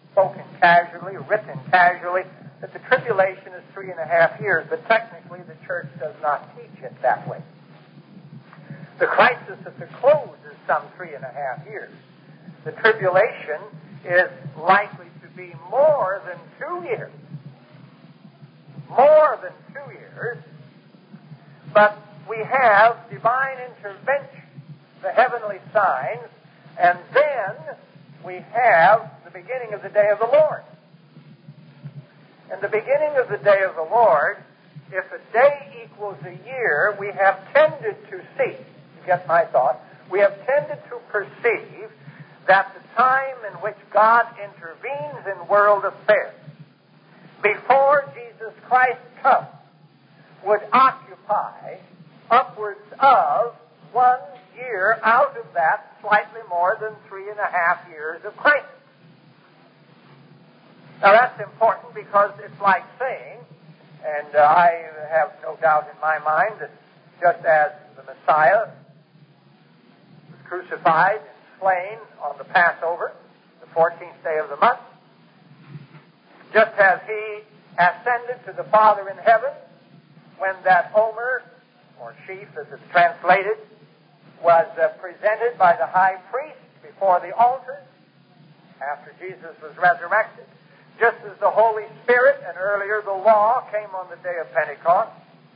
spoken casually, written casually, that the tribulation is 3.5 years, but technically the church does not teach it that way. The crisis at the close is some 3.5 years. The tribulation is likely to be more than 2 years. More than 2 years. But we have divine intervention, the heavenly signs, and then we have the beginning of the day of the Lord. And the beginning of the day of the Lord, if a day equals a year, we have tended to see, you get my thought, we have tended to perceive that the time in which God intervenes in world affairs before Jesus Christ comes would occupy upwards of 1 year out of that slightly more than 3.5 years of crisis. Now that's important because it's like saying, and I have no doubt in my mind that just as the Messiah was crucified and slain on the Passover, the 14th day of the month, just as he ascended to the Father in heaven when that omer, or sheaf as it's translated, was presented by the high priest before the altar after Jesus was resurrected, just as the Holy Spirit and earlier the law came on the day of Pentecost,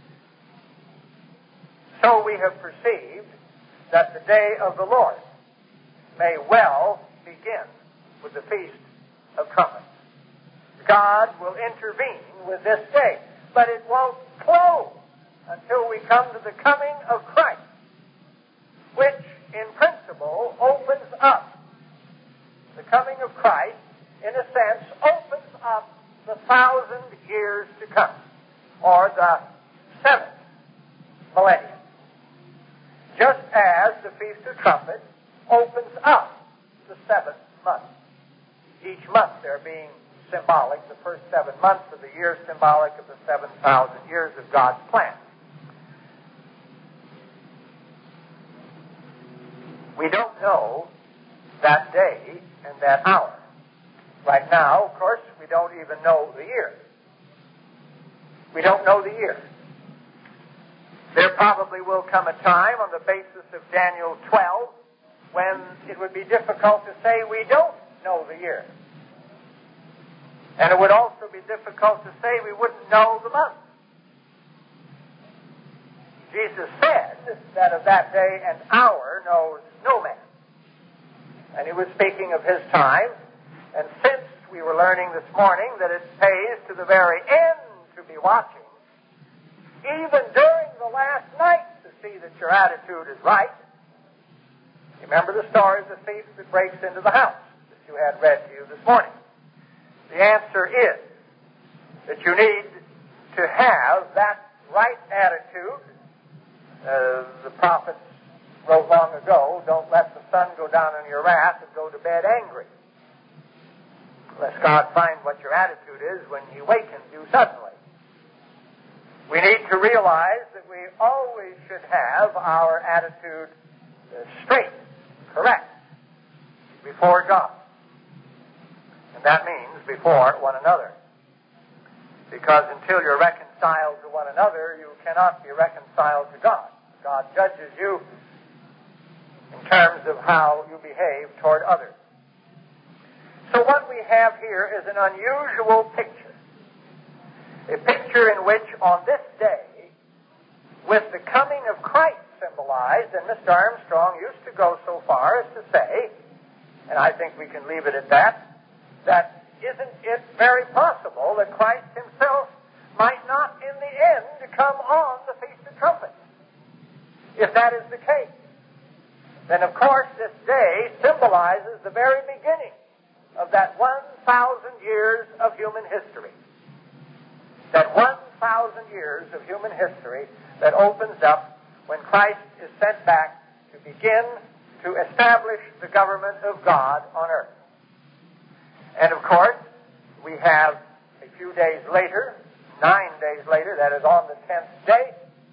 so we have perceived that the day of the Lord may well begin with the Feast of Trumpets. God will intervene with this day, but it won't close until we come to the coming of Christ, which in principle opens up. The coming of Christ, in a sense, opens up the 1,000 years to come, or the 7th millennium. Just as the Feast of Trumpets opens up the 7th month. Each month there being symbolic, the first 7 months of the year symbolic of the 7,000 years of God's plan. We don't know that day and that hour. Right now, of course, we don't even know the year. We don't know the year. There probably will come a time on the basis of Daniel 12 when it would be difficult to say we don't know the year. And it would also be difficult to say we wouldn't know the month. Jesus said that of that day and hour knows no man. And he was speaking of his time. And since we were learning this morning that it pays to the very end to be watching, even during the last night to see that your attitude is right. Remember the story of the thief that breaks into the house that you had read to you this morning. The answer is that you need to have that right attitude. The prophets wrote long ago, don't let the sun go down on your wrath and go to bed angry. Unless God finds what your attitude is when He wakens you suddenly. We need to realize that we always should have our attitude straight, correct, before God. And that means before one another. Because until you're reconciled to one another, you cannot be reconciled to God. God judges you in terms of how you behave toward others. So what we have here is an unusual picture. A picture in which on this day, with the coming of Christ symbolized, and Mr. Armstrong used to go so far as to say, and I think we can leave it at that, that isn't it very possible that Christ himself might not in the end come on the Feast of Trumpets? If that is the case, then of course this day symbolizes the very beginning of that 1,000 years of human history. That 1,000 years of human history that opens up when Christ is sent back to begin to establish the government of God on earth. And of course, we have a few days later, 9 days later, that is on the 10th day,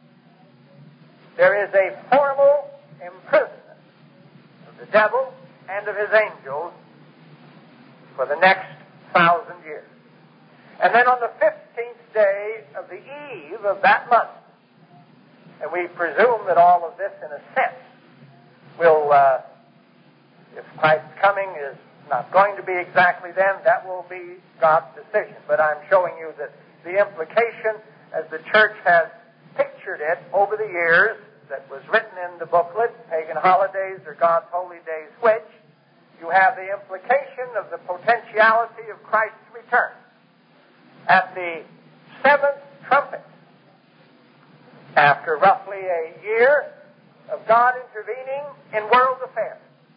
there is a formal imprisonment of the devil and of his angels for the next 1,000 years. And then on the 15th day of the eve of that month, and we presume that all of this, in a sense, will, if Christ's coming is not going to be exactly then, that will be God's decision. But I'm showing you that the implication, as the church has pictured it over the years, that was written in the booklet, Pagan Holidays or God's Holy Days, which you have the implication of the potentiality of Christ's return. At the seventh trumpet, after roughly a year of God intervening in world affairs,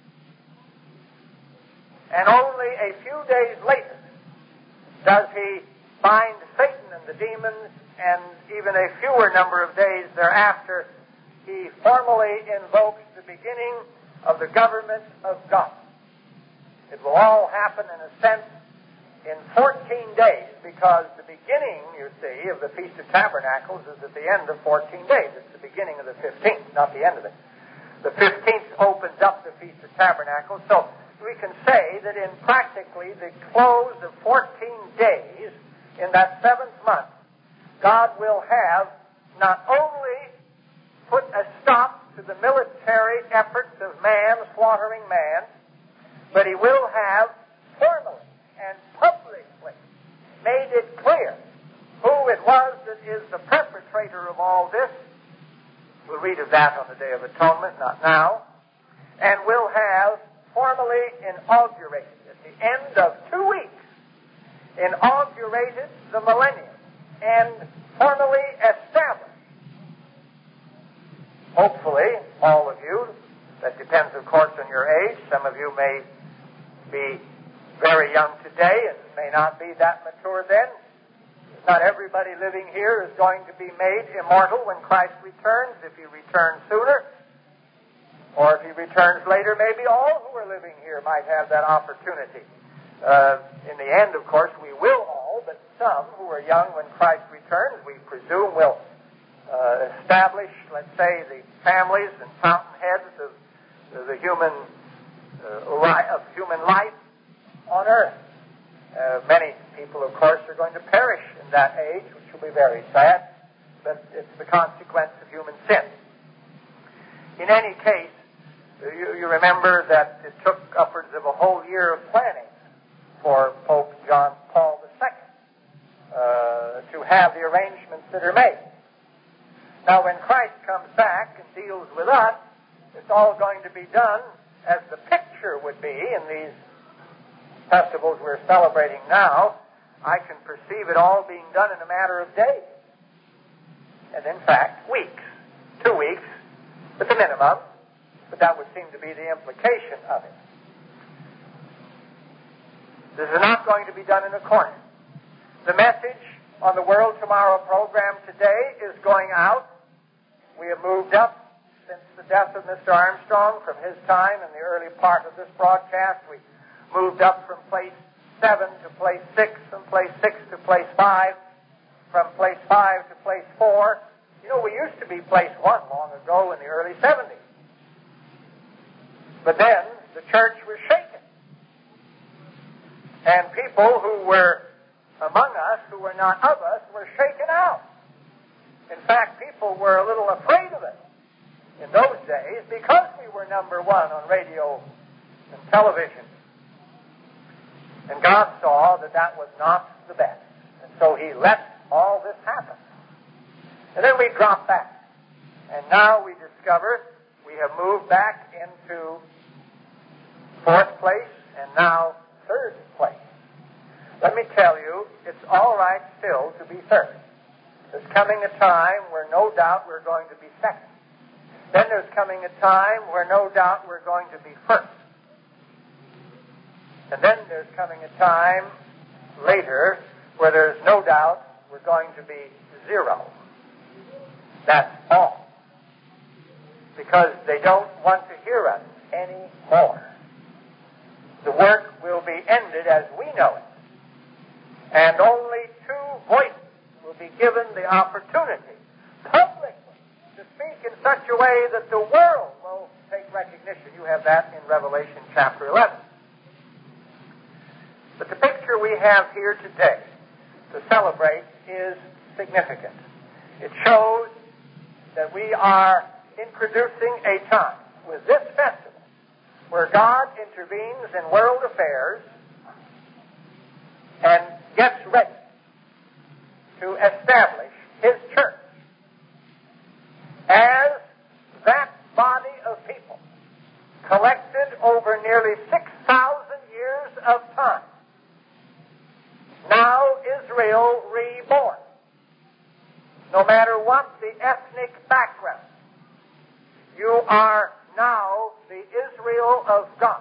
and only a few days later does he bind Satan and the demons, and even a fewer number of days thereafter, he formally invokes the beginning of the government of God. It will all happen, in a sense, in 14 days, because the beginning, you see, of the Feast of Tabernacles is at the end of 14 days. It's the beginning of the 15th, not the end of it. The 15th opens up the Feast of Tabernacles, so we can say that in practically the close of 14 days in that seventh month, God will have not only put a stop to the military efforts of man slaughtering man, but he will have formally and publicly made it clear who it was that is the perpetrator of all this. We'll read of that on the Day of Atonement, not now. And will have formally inaugurated, at the end of 2 weeks, inaugurated the millennium and formally established. Hopefully, all of you, that depends, of course, on your age. Some of you may be very young today and may not be that mature then. Not everybody living here is going to be made immortal when Christ returns, if he returns sooner. Or if he returns later, maybe all who are living here might have that opportunity. In the end, of course, we will all, but some who are young when Christ returns, we presume will establish, let's say, the families and fountainheads of the human life on earth. Many people, of course, are going to perish in that age, which will be very sad, but it's the consequence of human sin. In any case, you remember that it took upwards of a whole year of planning for Pope John Paul II to have the arrangements that are made. Now, when Christ comes back and deals with us, it's all going to be done as the picture would be in these festivals we're celebrating now. I can perceive it all being done in a matter of days. And in fact, weeks. 2 weeks at the minimum. But that would seem to be the implication of it. This is not going to be done in a corner. The message on the World Tomorrow program today is going out. We have moved up since the death of Mr. Armstrong from his time in the early part of this broadcast. We moved up from place 7 to place 6, from place 6 to place 5, from place 5 to place 4. You know, we used to be place 1 long ago in the early 70s. But then the church was shaken. And people who were among us, who were not of us, were shaken out. In fact, people were a little afraid of it in those days because we were number 1 on radio and television. And God saw that that was not the best. And so he let all this happen. And then we dropped back. And now we discover we have moved back into 4th place and now 3rd place. Let me tell you, it's all right still to be 3rd. There's coming a time where no doubt we're going to be 2nd. Then there's coming a time where no doubt we're going to be 1st. And then there's coming a time later where there's no doubt we're going to be 0. That's all. Because they don't want to hear us anymore. The work will be ended as we know it. And only 2 voices will be given the opportunity publicly to speak in such a way that the world will take recognition. You have that in Revelation chapter 11. But the picture we have here today to celebrate is significant. It shows that we are introducing a time with this festival where God intervenes in world affairs and gets ready to establish His church as that body of people collected over nearly 6,000 years of time. Now Israel reborn. No matter what the ethnic background, you are now the Israel of God.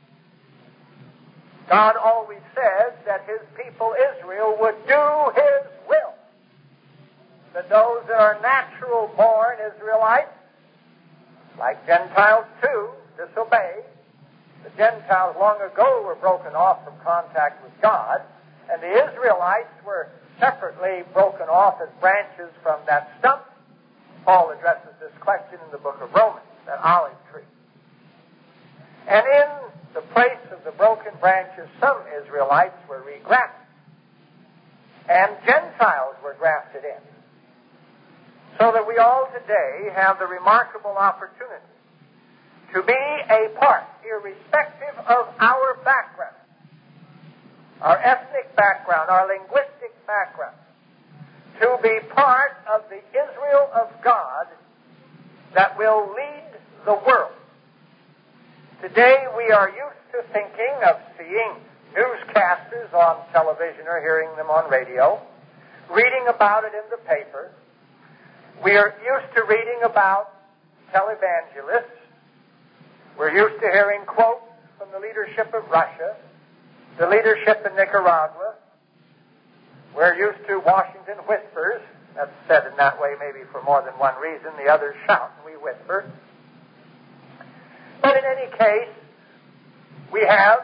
God always said that His people Israel would do His will. That those that are natural-born Israelites, like Gentiles too, disobey. The Gentiles long ago were broken off from contact with God, and the Israelites were separately broken off as branches from that stump. Paul addresses this question in the book of Romans, that olive tree. And in the place of the broken branches, some Israelites were regrafted, and Gentiles were grafted in. So that we all today have the remarkable opportunity to be a part, irrespective of our background, our ethnic background, our linguistic background, to be part of the Israel of God that will lead the world. Today we are used to thinking of seeing newscasters on television or hearing them on radio, reading about it in the paper. We are used to reading about televangelists. We're used to hearing quotes from the leadership of Russia, the leadership in Nicaragua. We're used to Washington whispers. That's said in that way maybe for more than one reason. The others shout and we whisper. But in any case, we have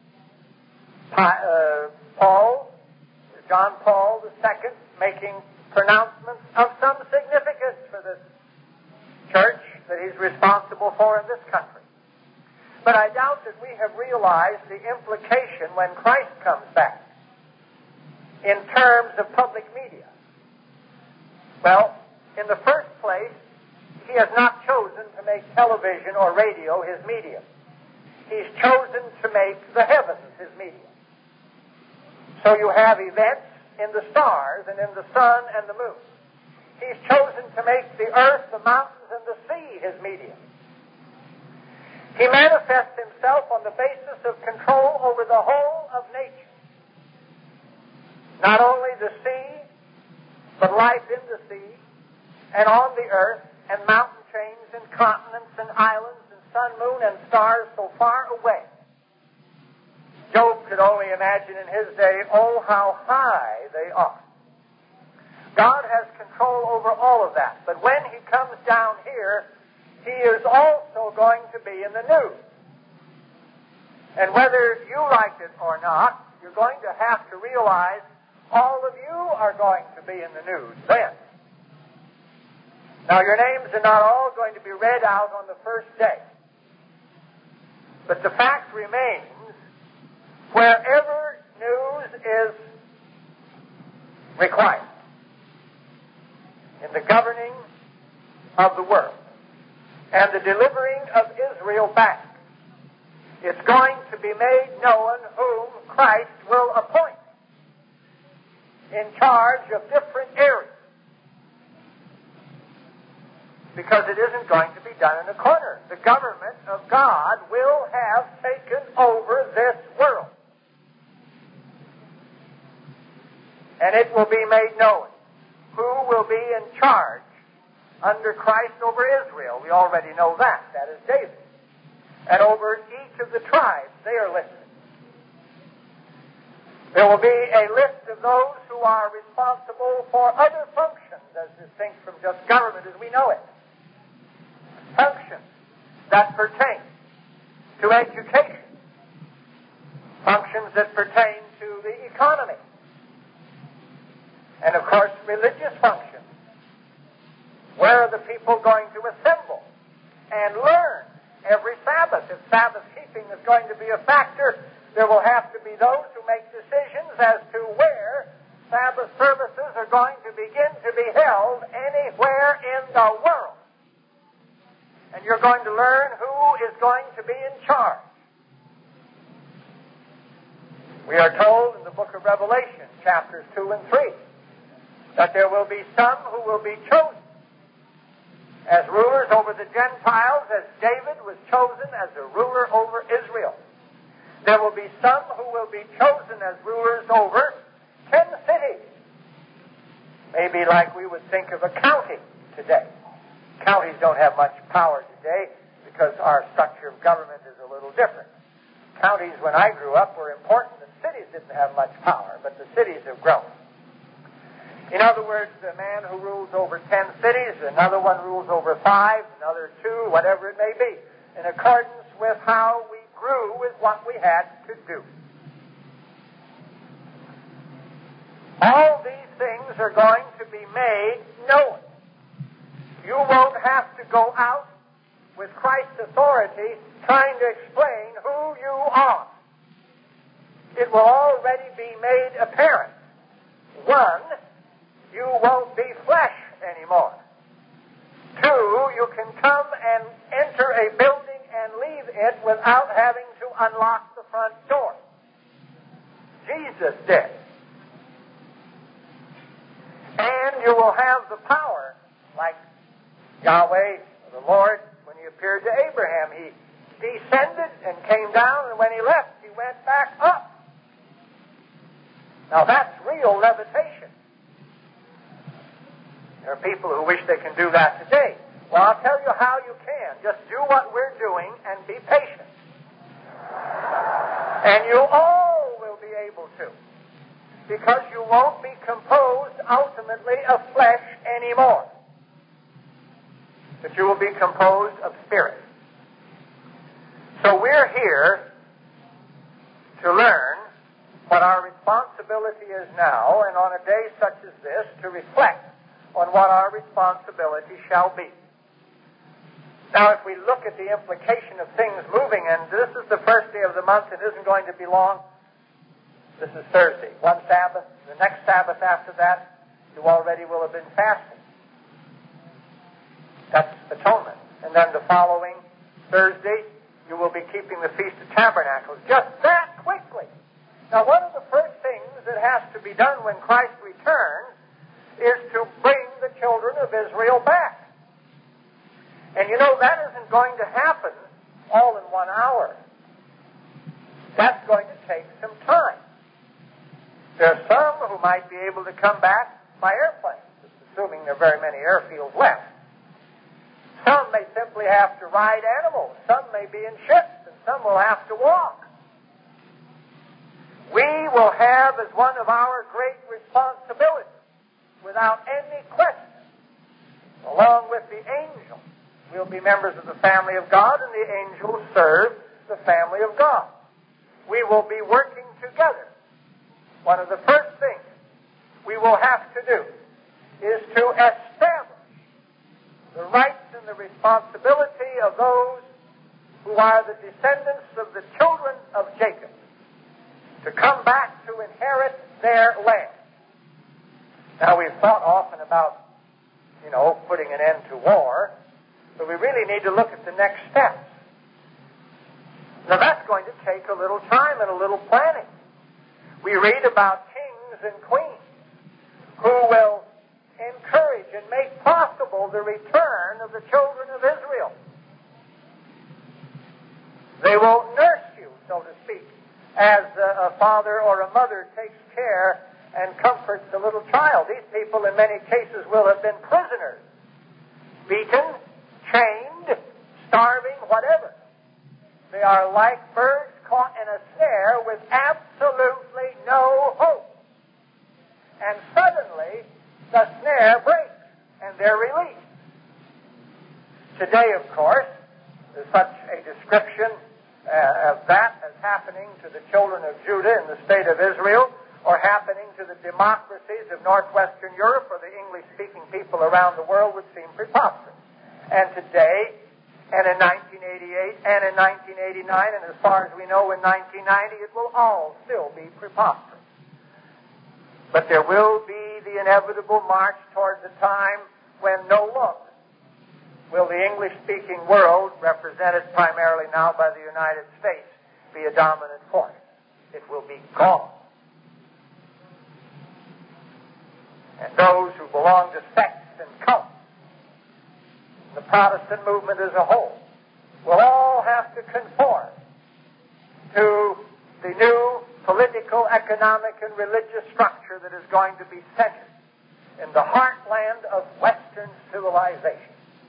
John Paul II making pronouncements of some significance for this church that he's responsible for in this country. But I doubt that we have realized the implication when Christ comes back in terms of public media. Well, in the first place, He has not chosen to make television or radio His medium. He's chosen to make the heavens His medium. So you have events in the stars and in the sun and the moon. He's chosen to make the earth, the mountains, and the sea His medium. He manifests Himself on the basis of control over the whole of nature. Not only the sea, but life in the sea, and on the earth, and mountain chains, and continents, and islands, and sun, moon, and stars so far away. Job could only imagine in his day, oh, how high they are. God has control over all of that. But when He comes down here, He is also going to be in the news. And whether you like it or not, you're going to have to realize all of you are going to be in the news then. Now, your names are not all going to be read out on the first day. But the fact remains, wherever news is required in the governing of the world and the delivering of Israel back, it's going to be made known whom Christ will appoint in charge of different areas. Because it isn't going to be done in a corner. The government of God will have taken over this world. And it will be made known who will be in charge under Christ over Israel. We already know that. That is David. And over each of the tribes, they are listed. There will be a list of those who are responsible for other functions as distinct from just government as we know it. Functions that pertain to education. Functions that pertain to the economy. And of course, religious functions. Where are the people going to assemble and learn every Sabbath? If Sabbath keeping is going to be a factor, there will have to be those who make decisions as to where Sabbath services are going to begin to be held anywhere in the world. And you're going to learn who is going to be in charge. We are told in the book of Revelation, chapters 2 and 3, that there will be some who will be chosen as rulers over the Gentiles, as David was chosen as a ruler over Israel. There will be some who will be chosen as rulers over 10 cities. Maybe like we would think of a county today. Counties don't have much power today because our structure of government is a little different. Counties, when I grew up, were important, and cities didn't have much power, but the cities have grown. In other words, a man who rules over 10 cities, another one rules over 5, another 2, whatever it may be, in accordance with how we grew with what we had to do. All these things are going to be made known. You won't have to go out with Christ's authority trying to explain who you are. It will already be made apparent. 1, you won't be flesh anymore. 2, you can come and enter a building and leave it without having to unlock the front door. Jesus did. And you will have the power, like Yahweh, the Lord, when he appeared to Abraham. He descended and came down, and when he left, he went back up. Now that's real levitation. There are people who wish they can do that today. Well, I'll tell you how you can. Just do what we're doing and be patient. And you all will be able to. Because you won't be composed ultimately of flesh anymore. But you will be composed of spirit. So we're here to learn what our responsibility is now, and on a day such as this, to reflect on what our responsibility shall be. Now, if we look at the implication of things moving, and this is the first day of the month, it isn't going to be long. This is Thursday, one Sabbath. The next Sabbath after that, you already will have been fasting. That's atonement. And then the following Thursday, you will be keeping the Feast of Tabernacles. Just that quickly. Now, one of the first things that has to be done when Christ returns is to bring the children of Israel back. And you know, that isn't going to happen all in 1 hour. That's going to take some time. There are some who might be able to come back by airplane, assuming there are very many airfields left. Some may simply have to ride animals. Some may be in ships, and some will have to walk. We will have as one of our great responsibilities, without any question, along with the angels. We'll be members of the family of God, and the angels serve the family of God. We will be working together. One of the first things we will have to do is to establish the rights and the responsibility of those who are the descendants of the children of Jacob to come back to inherit their land. Now, we've thought often about, putting an end to war, but we really need to look at the next steps. Now, that's going to take a little time and a little planning. We read about kings and queens who will encourage and make possible the return of the children of Israel. They will nurse you, so to speak, as a father or a mother takes care and comforts the little child. These people, in many cases, will have been prisoners, beaten, chained, starving, whatever. They are like birds caught in a snare with absolutely no hope. And suddenly, the snare breaks, and they're released. Today, of course, there's such a description of that as happening to the children of Judah in the state of Israel, or happening to the democracies of northwestern Europe or the English-speaking people around the world would seem preposterous. And today, and in 1988, and in 1989, and as far as we know in 1990, it will all still be preposterous. But there will be the inevitable march towards a time when no longer will the English-speaking world, represented primarily now by the United States, be a dominant force. It will be gone. And those who belong to sects and cults, the Protestant movement as a whole, will all have to conform to the new political, economic, and religious structure that is going to be centered in the heartland of Western civilization.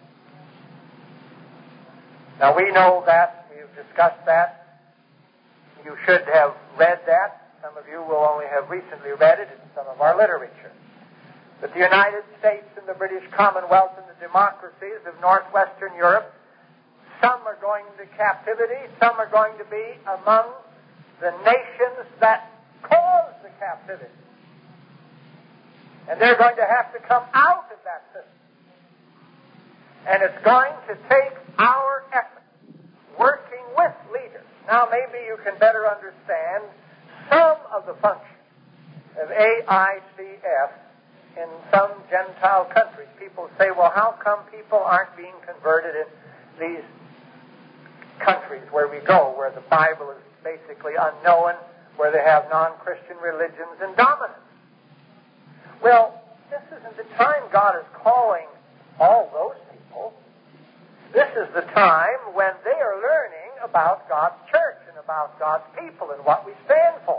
Now, we know that. We've discussed that. You should have read that. Some of you will only have recently read it in some of our literature. That the United States and the British Commonwealth and the democracies of northwestern Europe, some are going into captivity, some are going to be among the nations that caused the captivity. And they're going to have to come out of that system. And it's going to take our effort, working with leaders. Now, maybe you can better understand some of the functions of AICF in some Gentile countries. People say, well, how come people aren't being converted in these countries where we go, where the Bible is basically unknown, where they have non-Christian religions and dominance? Well, this isn't the time God is calling all those people. This is the time when they are learning about God's church and about God's people and what we stand for.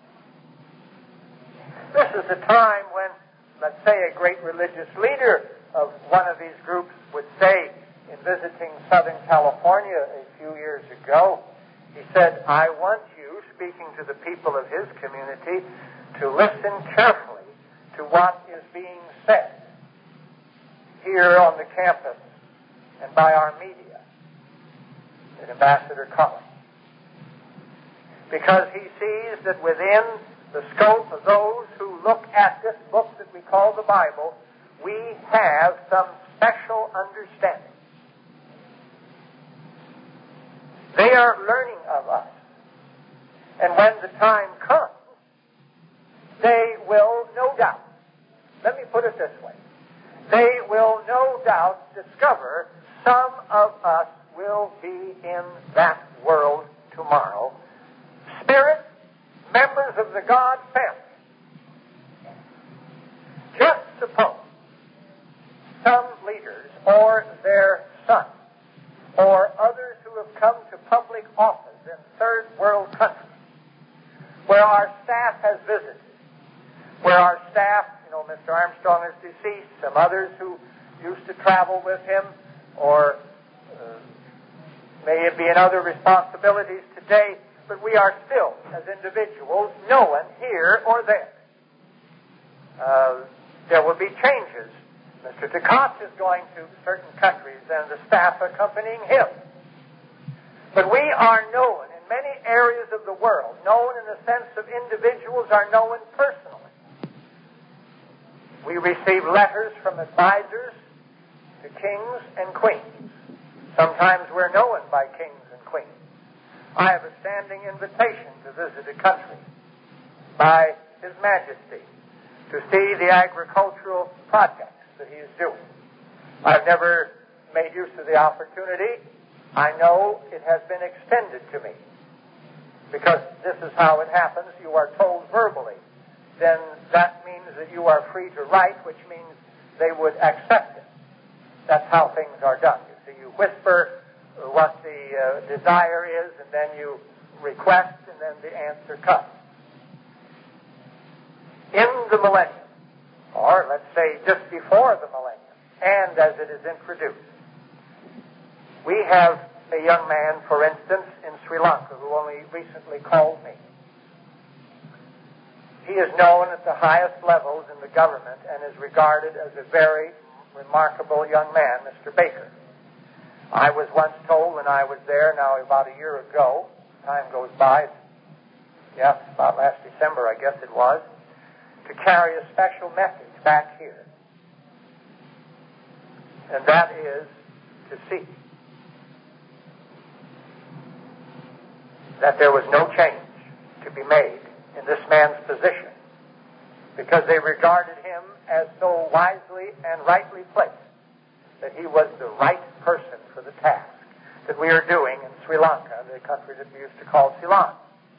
This is the time when, let's say, a great religious leader of one of these groups would say, in visiting Southern California a few years ago, he said, I want you, speaking to the people of his community, to listen carefully to what is being said here on the campus and by our media at Ambassador College. Because he sees that within the scope of those who look at this book that we call the Bible, we have some special understanding. They are learning of us. And when the time comes, they will no doubt, let me put it this way, they will no doubt discover some of us will be in that world tomorrow. Spirit, members of the God family. Just suppose some leaders or their sons or others who have come to public office in third world countries where our staff has visited, where our staff, Mr. Armstrong is deceased, some others who used to travel with him or may be in other responsibilities today, but we are still, as individuals, known here or there. There will be changes. Mr. Takacs is going to certain countries and the staff accompanying him. But we are known in many areas of the world, known in the sense of individuals are known personally. We receive letters from advisors to kings and queens. Sometimes we're known by kings and queens. I have a standing invitation to visit a country by His Majesty to see the agricultural projects that he is doing. I've never made use of the opportunity. I know it has been extended to me because this is how it happens. You are told verbally. Then that means that you are free to write, which means they would accept it. That's how things are done. You see, you whisper what the desire is, and then you request, and then the answer comes. In the millennium, or let's say just before the millennium, and as it is introduced, we have a young man, for instance, in Sri Lanka, who only recently called me. He is known at the highest levels in the government and is regarded as a very remarkable young man, Mr. Baker. I was once told when I was there, now about a year ago, time goes by, about last December, I guess it was, to carry a special message back here. And that is to see that there was no change to be made in this man's position because they regarded him as so wisely and rightly placed that he was the right person for the task that we are doing in Sri Lanka, the country that we used to call Ceylon.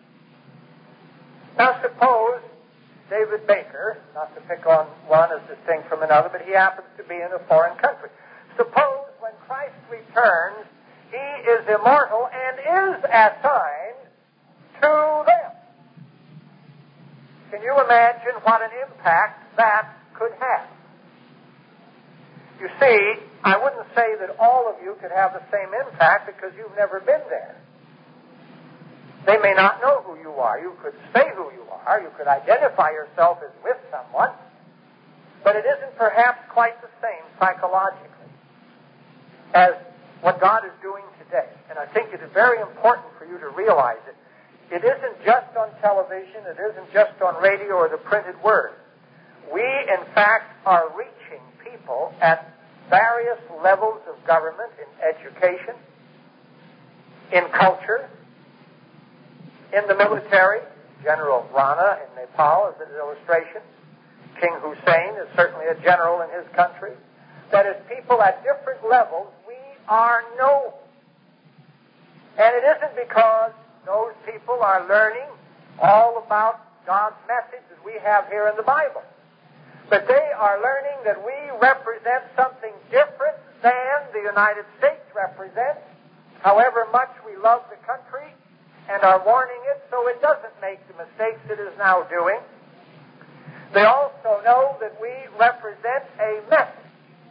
Now suppose David Baker, not to pick on one as distinct from another, but he happens to be in a foreign country. Suppose when Christ returns, he is immortal and is assigned to them. Can you imagine what an impact that could have? You see, I wouldn't say that all of you could have the same impact because you've never been there. They may not know who you are. You could say who you are. You could identify yourself as with someone. But it isn't perhaps quite the same psychologically as what God is doing today. And I think it is very important for you to realize it. It isn't just on television. It isn't just on radio or the printed word. We, in fact, are reaching people at various levels of government, in education, in culture, in the military. General Rana in Nepal is an illustration. King Hussein is certainly a general in his country. That is, people at different levels, we are known. And it isn't because those people are learning all about God's message that we have here in the Bible. But they are learning that we represent something different than the United States represents, however much we love the country and are warning it so it doesn't make the mistakes it is now doing. They also know that we represent a message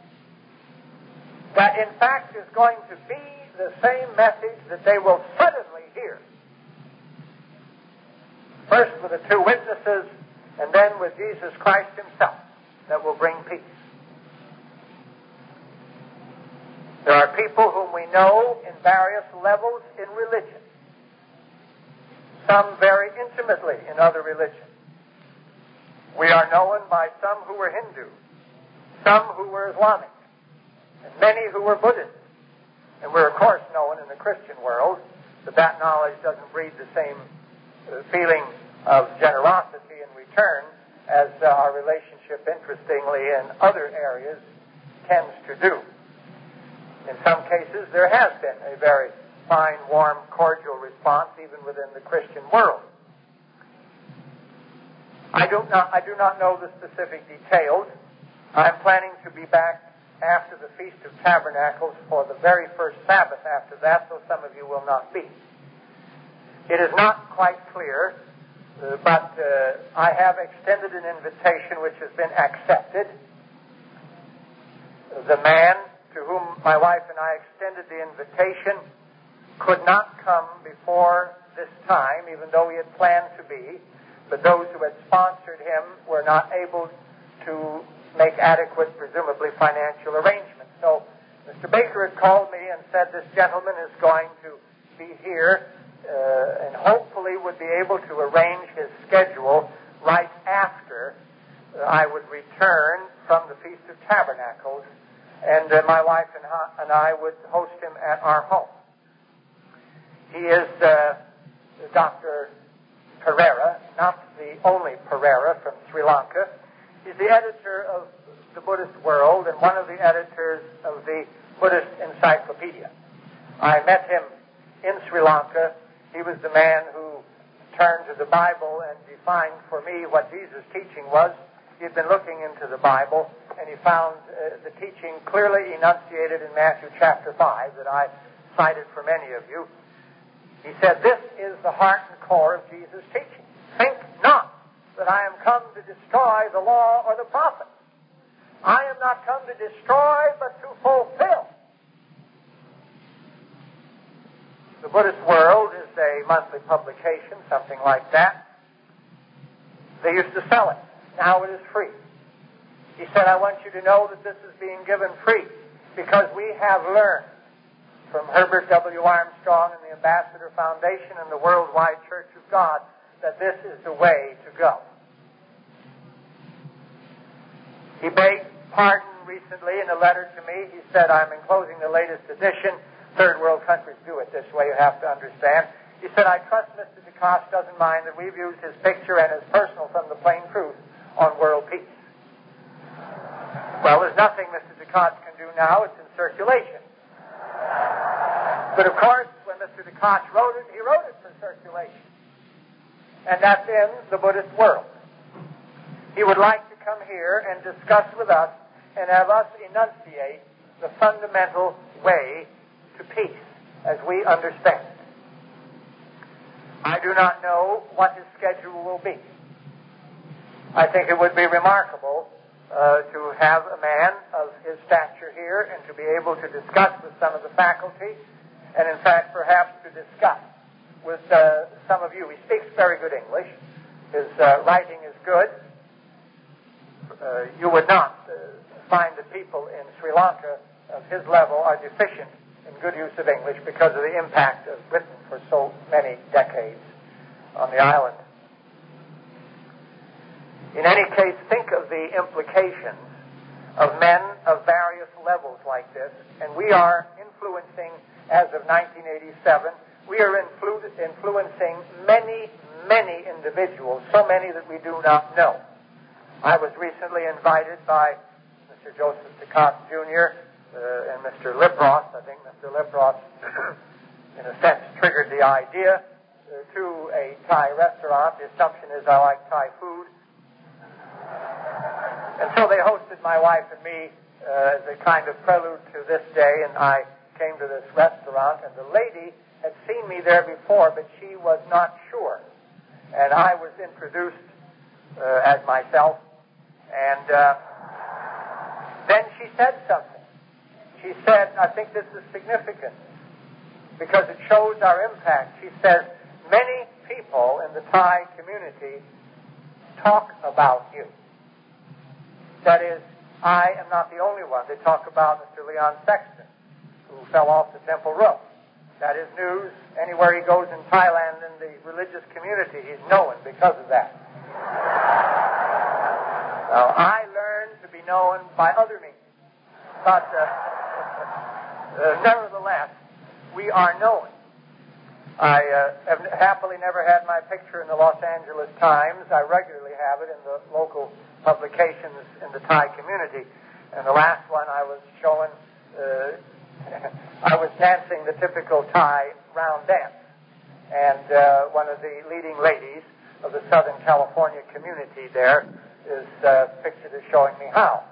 that in fact is going to be the same message that they will suddenly hear. First with the two witnesses, and then with Jesus Christ himself, that will bring peace. There are people whom we know in various levels in religion. Some very intimately in other religions. We are known by some who were Hindu, some who were Islamic, and many who were Buddhist. And we're of course known in the Christian world, but that knowledge doesn't breed the same feeling of generosity in return as our relationship, interestingly, in other areas tends to do. In some cases, there has been a very fine, warm, cordial response even within the Christian world. I do not know the specific details. I'm planning to be back after the Feast of Tabernacles for the very first Sabbath after that, so some of you will not be. It is not quite clear, but I have extended an invitation which has been accepted. The man to whom my wife and I extended the invitation could not come before this time, even though he had planned to be, but those who had sponsored him were not able to make adequate, presumably, financial arrangements. So Mr. Baker had called me and said this gentleman is going to be here and hopefully would be able to arrange his schedule right after I would return from the Feast of Tabernacles, and my wife and I would host him at our home. He is Dr. Pereira, not the only Pereira from Sri Lanka. He's the editor of the Buddhist World and one of the editors of the Buddhist Encyclopedia. I met him in Sri Lanka. He was the man who turned to the Bible and defined for me what Jesus' teaching was. He had been looking into the Bible, and he found the teaching clearly enunciated in Matthew chapter 5 that I cited for many of you. He said, this is the heart and core of Jesus' teaching. Think not that I am come to destroy the law or the prophets. I am not come to destroy, but to fulfill. The Buddhist World is a monthly publication, something like that. They used to sell it. Now it is free. He said, I want you to know that this is being given free because we have learned from Herbert W. Armstrong and the Ambassador Foundation and the Worldwide Church of God that this is the way to go. He begged pardon recently in a letter to me. He said, I'm enclosing the latest edition. Third world countries do it this way, you have to understand. He said, I trust Mr. DeCoste doesn't mind that we've used his picture and his personal from the plain truth on World there's nothing Mr. Ducott can do now. It's in circulation. But of course, when Mr. Ducott wrote it, he wrote it for circulation. And that's in the Buddhist world. He would like to come here and discuss with us and have us enunciate the fundamental way to peace as we understand it. I do not know what his schedule will be. I think it would be remarkable to have a man of his stature here and to be able to discuss with some of the faculty and, in fact, perhaps to discuss with some of you. He speaks very good English. His writing is good. You would not find that people in Sri Lanka of his level are deficient in good use of English because of the impact of Britain for so many decades on the island. In any case, think of the implications of men of various levels like this, and we are influencing, as of 1987, we are influencing many, many individuals, so many that we do not know. I was recently invited by Mr. Joseph Ducott Jr. And Mr. Lipros. I think Mr. Lipros, in a sense, triggered the idea to a Thai restaurant. The assumption is I like Thai food. And so they hosted my wife and me as a kind of prelude to this day, and I came to this restaurant, and the lady had seen me there before, but she was not sure. And I was introduced as myself, and then she said something. She said, I think this is significant because it shows our impact. She says, many people in the Thai community talk about you. That is, I am not the only one. They talk about Mr. Leon Sexton, who fell off the temple roof. That is news. Anywhere he goes in Thailand in the religious community, he's known because of that. Now, I learned to be known by other means. But nevertheless, we are known. I have happily never had my picture in the Los Angeles Times. I regularly have it in the local publications in the Thai community. And the last one I was showing, I was dancing the typical Thai round dance. And one of the leading ladies of the Southern California community there is pictured as showing me how.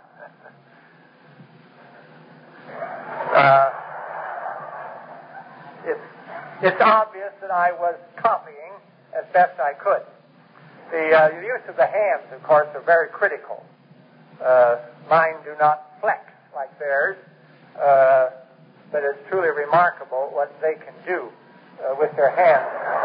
It's obvious that I was copying as best I could. The use of the hands, of course, are very critical. Mine do not flex like theirs, but it's truly remarkable what they can do with their hands.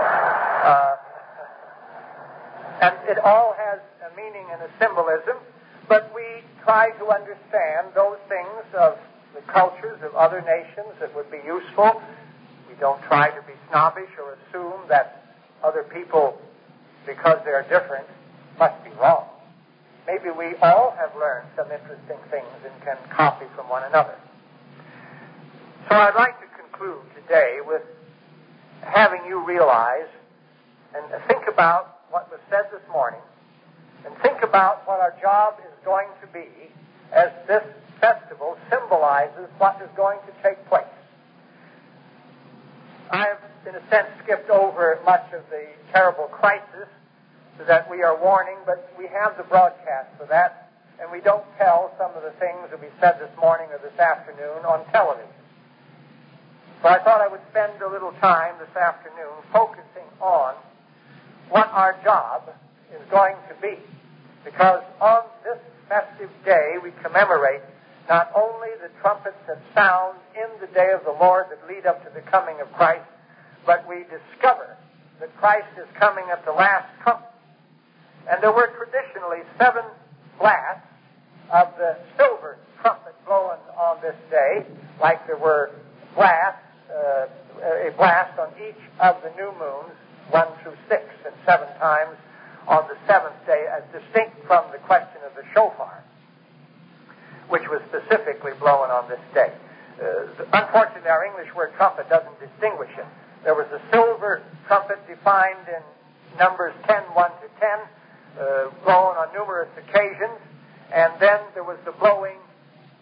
And it all has a meaning and a symbolism, but we try to understand those things of the cultures of other nations that would be useful. We don't try to be snobbish or assume that other people, because they're different, must be wrong. Maybe we all have learned some interesting things and can copy from one another. So I'd like to conclude today with having you realize and think about what was said this morning and think about what our job is going to be as this festival symbolizes what is going to take place. I've, in a sense, skipped over much of the terrible crisis that we are warning, but we have the broadcast for that, and we don't tell some of the things that we said this morning or this afternoon on television. So I thought I would spend a little time this afternoon focusing on what our job is going to be, because on this festive day we commemorate not only the trumpets that sound in the day of the Lord that lead up to the coming of Christ, but we discover that Christ is coming at the last trumpet. And there were traditionally 7 blasts of the silver trumpet blown on this day, like there were blasts, a blast on each of the new moons, 1 through 6, and 7 times on the 7th day, as distinct from the question of the shofar, which was specifically blown on this day. Unfortunately, our English word trumpet doesn't distinguish it. There was a silver trumpet defined in Numbers 10:1 to 10, blown on numerous occasions, and then there was the blowing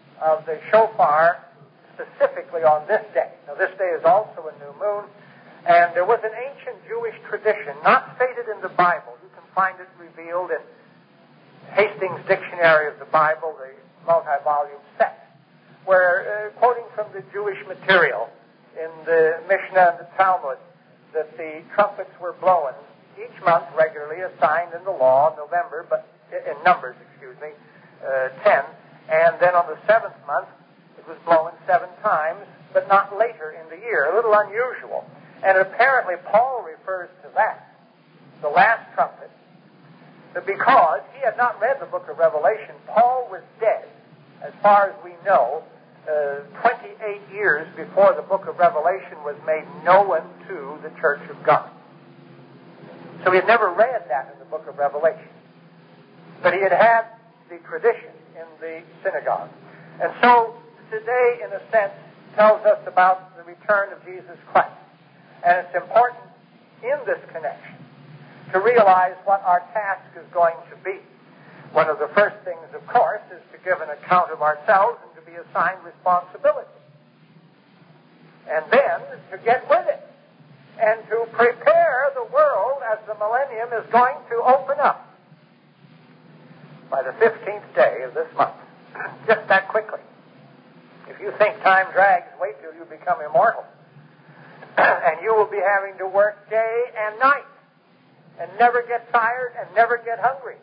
of the shofar specifically on this day. Now, this day is also a new moon, and there was an ancient Jewish tradition, not stated in the Bible. You can find it revealed in Hastings' Dictionary of the Bible, the multi-volume set, where, quoting from the Jewish material in the Mishnah and the Talmud, that the trumpets were blown each month regularly, assigned in the law, in Numbers, 10, and then on the seventh month, it was blown 7 times, but not later in the year. A little unusual. And apparently Paul refers to that, the last trumpet, because he had not read the book of Revelation. Paul was dead, as far as we know, 28 years before the book of Revelation was made known to the Church of God. So he had never read that in the book of Revelation. But he had had the tradition in the synagogue. And so today, in a sense, tells us about the return of Jesus Christ. And it's important in this connection to realize what our task is going to be. One of the first things, of course, is to give an account of ourselves and to be assigned responsibility. And then to get with it and to prepare the world as the millennium is going to open up by the 15th day of this month. Just that quickly. If you think time drags, wait till you become immortal. And you will be having to work day and night and never get tired and never get hungry.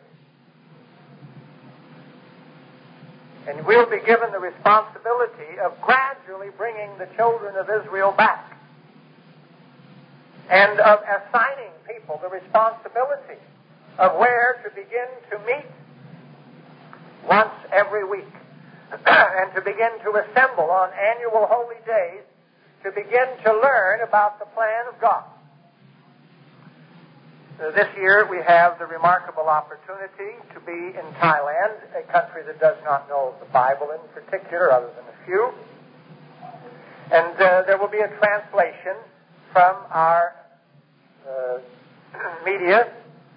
And we'll be given the responsibility of gradually bringing the children of Israel back and of assigning people the responsibility of where to begin to meet once every week and to begin to assemble on annual holy days to begin to learn about the plan of God. This year we have the remarkable opportunity to be in Thailand, a country that does not know the Bible in particular, other than a few. And there will be a translation from our media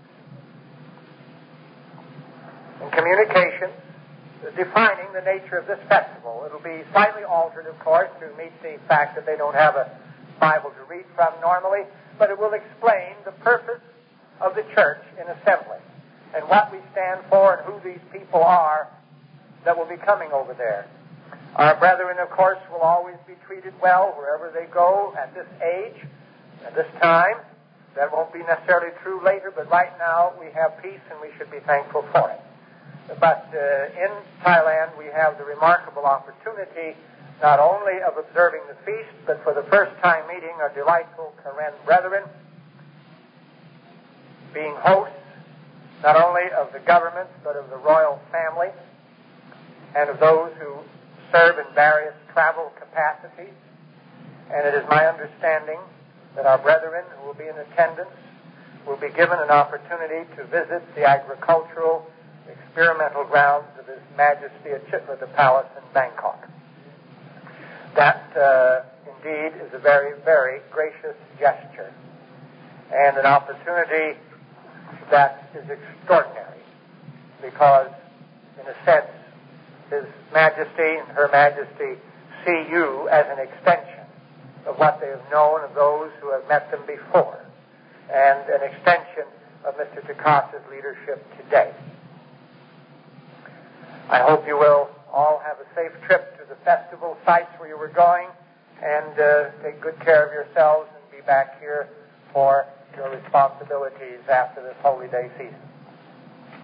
and communication defining the nature of this festival. It'll be slightly altered, of course, to meet the fact that they don't have a Bible to read from normally, but it will explain the purpose of the church in assembly and what we stand for and who these people are that will be coming over there. Our brethren, of course, will always be treated well wherever they go at this age, at this time. That won't be necessarily true later, but right now we have peace and we should be thankful for it. But in Thailand we have the remarkable opportunity not only of observing the feast, but for the first time meeting our delightful Karen brethren, being hosts not only of the government, but of the royal family and of those who serve in various travel capacities. And it is my understanding that our brethren who will be in attendance will be given an opportunity to visit the agricultural experimental grounds of His Majesty at Chitlata Palace in Bangkok. That, indeed, is a very, very gracious gesture and an opportunity that is extraordinary because, in a sense, His Majesty and Her Majesty see you as an extension of what they have known of those who have met them before and an extension of Mr. Takasa's leadership today. I hope you will all have a safe trip to the festival sites where you were going and take good care of yourselves and be back here for your responsibilities after this holy day season.